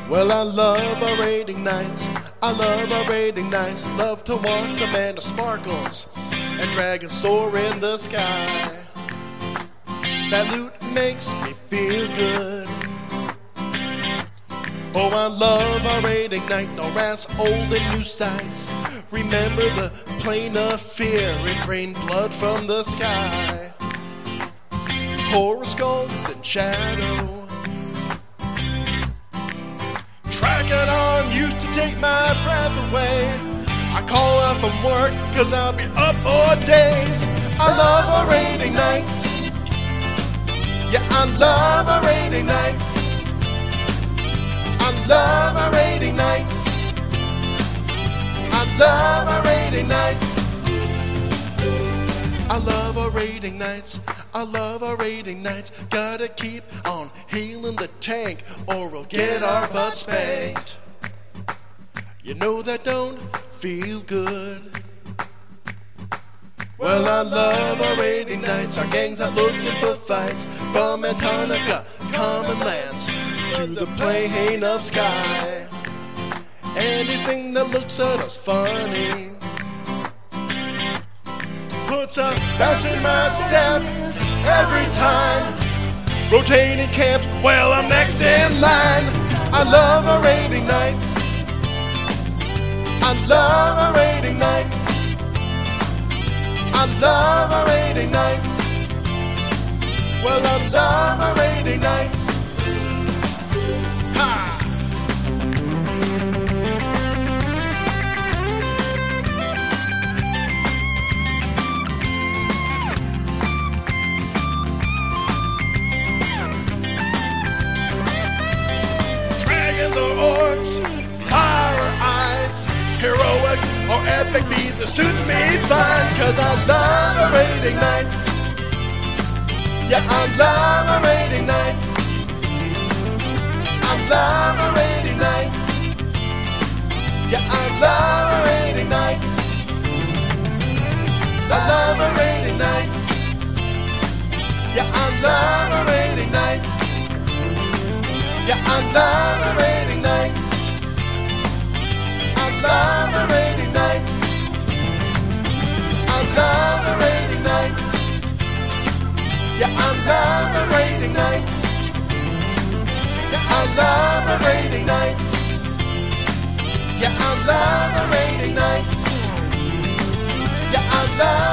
Well, I love our raiding nights. I love our raiding nights. Love to watch Commander Sparkles and dragons soar in the sky. That loot makes me feel good. Oh, I love our raiding night. Don't ask old and new sights. Remember the plane of fear. It rained blood from the sky. Horror's golden shadow. Tracking on used to take my breath away. I call out from work cause I'll be up for days. I love our raiding nights. Yeah, I love our raiding nights. I love our raiding nights. I love our raiding nights. I love our raiding nights. I love our raiding nights. Gotta keep on healing the tank or we'll get our butt spanked. You know that don't feel good. Well, I love our raiding nights. Our gangs are looking for fights. From Antarctica, common lands, to the plane of sky. Anything that looks at us funny puts a bounce in my step every time. Rotating camps, well, I'm next in line. I love our raiding nights. I love our raiding nights. I love our raiding nights. Well, I love our raiding nights. Ha! Dragons or orcs, fire or ice, heroic or epic, neither suits me fine. Cause I love our raiding nights. Yeah, I love our raiding nights. I love our raiding nights. Yeah, I love our raiding nights. I love our raiding nights. Yeah, I love our raiding nights. Yeah, I love our raiding nights. I love our raiding nights. I love our raiding nights. Yeah, I love our raiding nights. Yeah, I love our raiding nights. Yeah, I love our raiding nights. Yeah, I love